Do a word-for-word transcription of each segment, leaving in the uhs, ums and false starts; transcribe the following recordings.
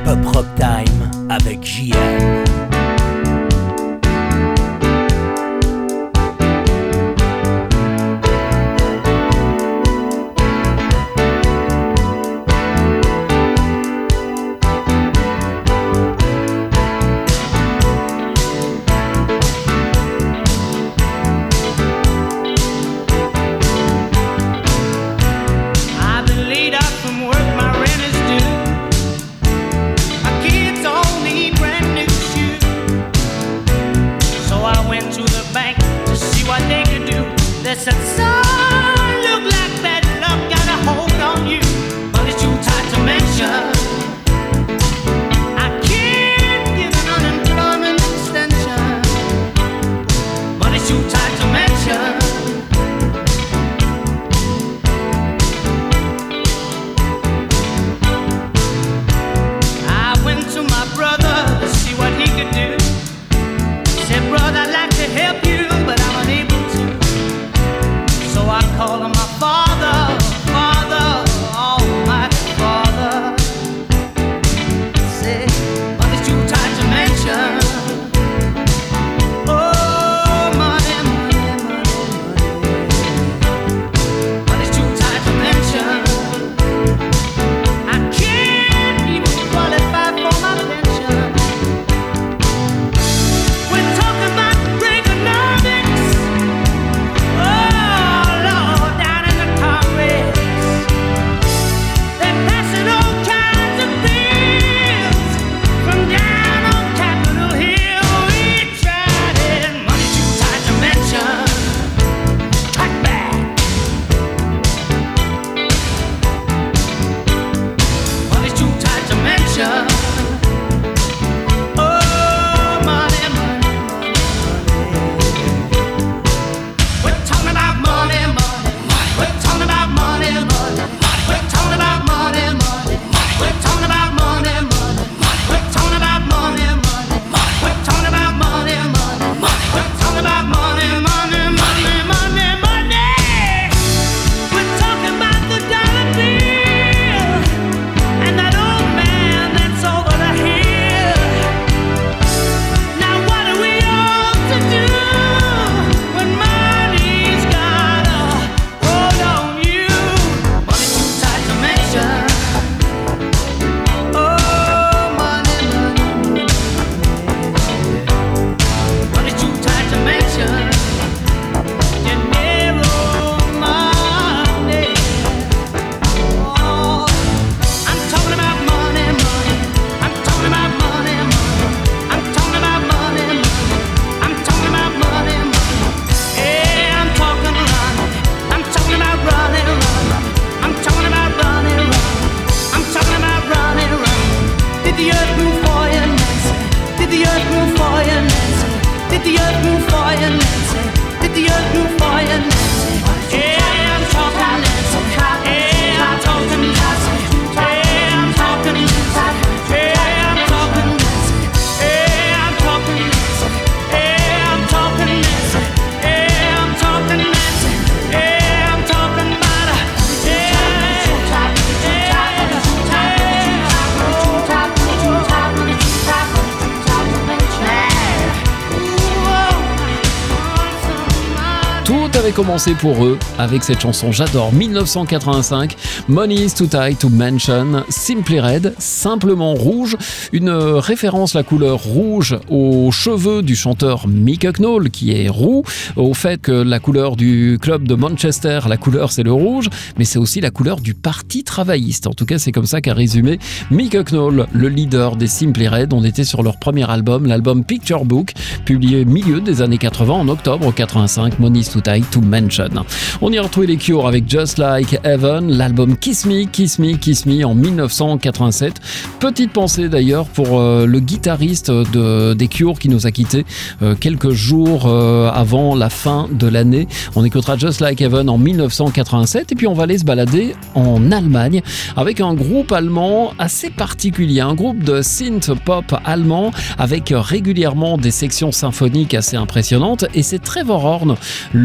Pop Rock Time avec J M. avait commencé pour eux avec cette chanson j'adore dix-neuf cent quatre-vingt-cinq, Money is too tight to mention, Simply Red, simplement rouge, une référence, la couleur rouge, aux cheveux du chanteur Mick Hucknall qui est roux, au fait que la couleur du club de Manchester, la couleur c'est le rouge, mais c'est aussi la couleur du parti travailliste. En tout cas c'est comme ça qu'a résumé Mick Hucknall, le leader des Simply Red. On était sur leur premier album, l'album Picture Book, publié milieu des années quatre-vingts, en octobre quatre-vingt-cinq, Money is too tight to mention. On y a retrouvé les Cure avec Just Like Heaven, l'album Kiss Me, Kiss Me, Kiss Me en dix-neuf cent quatre-vingt-sept. Petite pensée d'ailleurs pour euh, le guitariste de, des Cure qui nous a quittés euh, quelques jours euh, avant la fin de l'année. On écoutera Just Like Heaven en dix-neuf cent quatre-vingt-sept et puis on va aller se balader en Allemagne avec un groupe allemand assez particulier, un groupe de synth pop allemand avec régulièrement des sections symphoniques assez impressionnantes, et c'est Trevor Horn, le créateur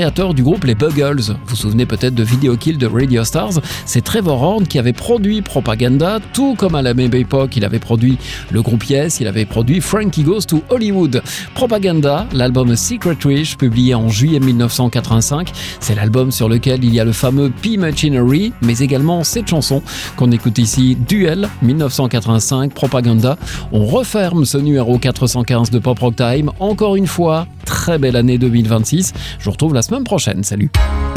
créateur du groupe les Buggles. Vous vous souvenez peut-être de Video Kill de Radio Stars. C'est Trevor Horn qui avait produit Propaganda, tout comme à la même époque, il avait produit le groupe Yes, il avait produit Frankie Goes to Hollywood. Propaganda, l'album Secret Wish, publié en juillet dix-neuf cent quatre-vingt-cinq, c'est l'album sur lequel il y a le fameux P-Machinery, mais également cette chanson qu'on écoute ici, Duel, dix-neuf cent quatre-vingt-cinq, Propaganda. On referme ce numéro quatre cent quinze de Pop Rock Time. Encore une fois, très belle année deux mille vingt-six. Je vous retrouve la semaine prochaine. Salut.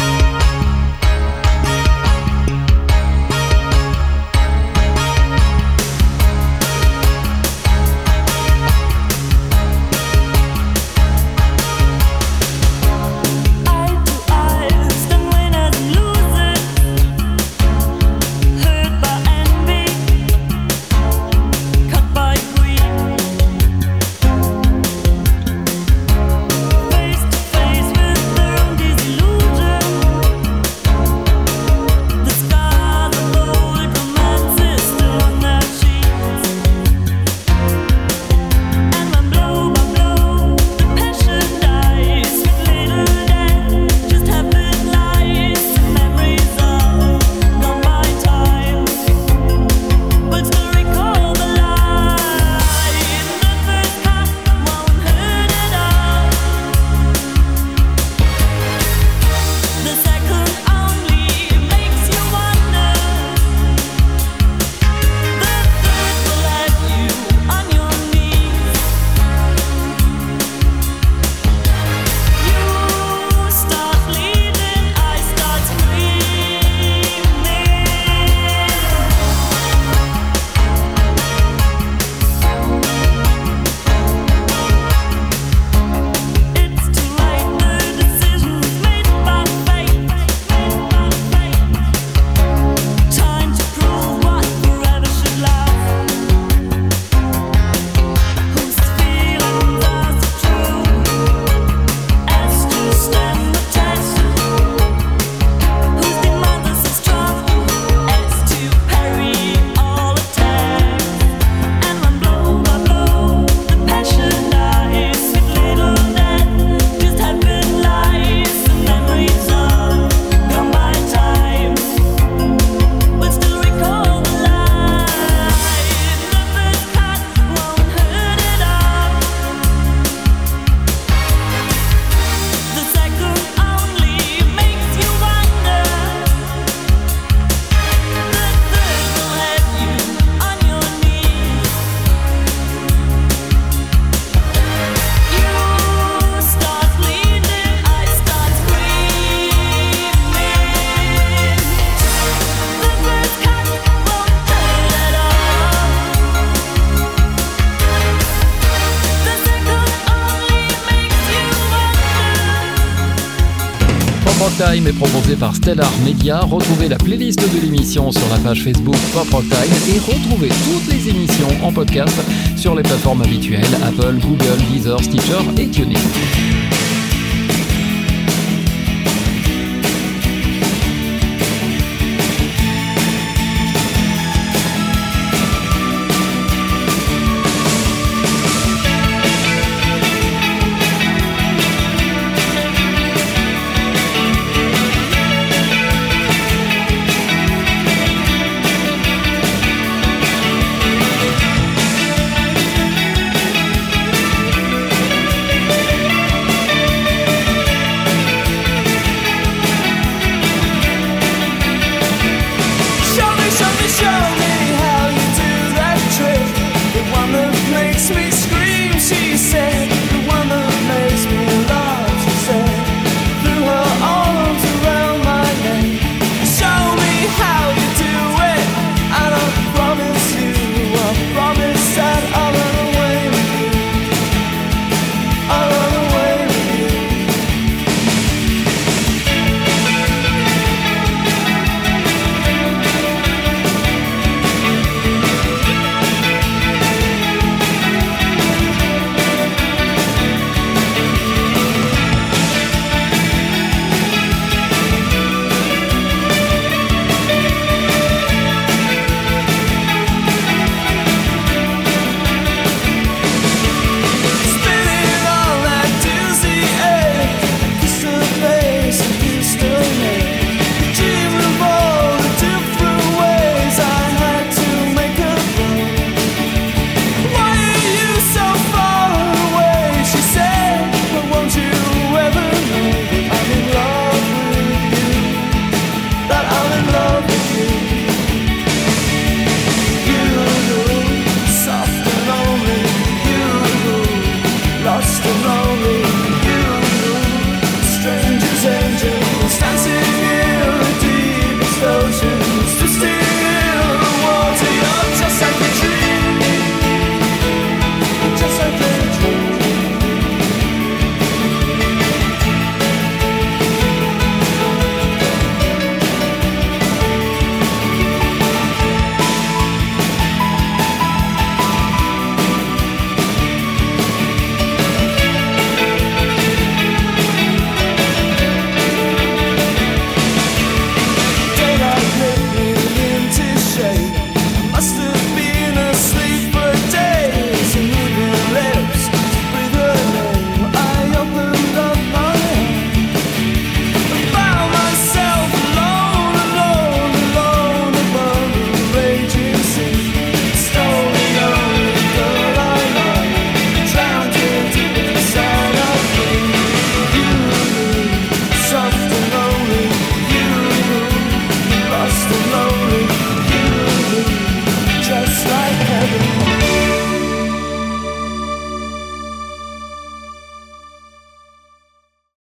Time est proposé par Stellar Media. Retrouvez la playlist de l'émission sur la page Facebook Pop Rock Time et retrouvez toutes les émissions en podcast sur les plateformes habituelles Apple, Google, Deezer, Stitcher et TuneIn.